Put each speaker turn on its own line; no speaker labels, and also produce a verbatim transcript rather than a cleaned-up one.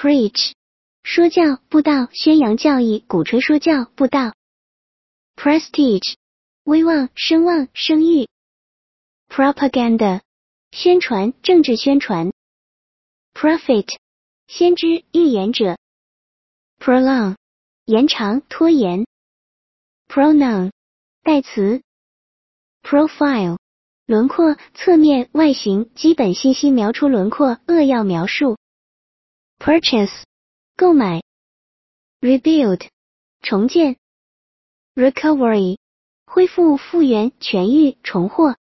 preach 说教、布道、宣扬教义、鼓吹说教、布道。prestige 威望、声望、声誉。propaganda 宣传、政治宣传。prophet 先知、预言者。prolong 延长、拖延。pronoun 代词。profile 轮廓、侧面、外形、基本信息描出轮廓、扼要描述。purchase 购买。rebuild 重建。recovery 恢复、复原、痊愈、重获。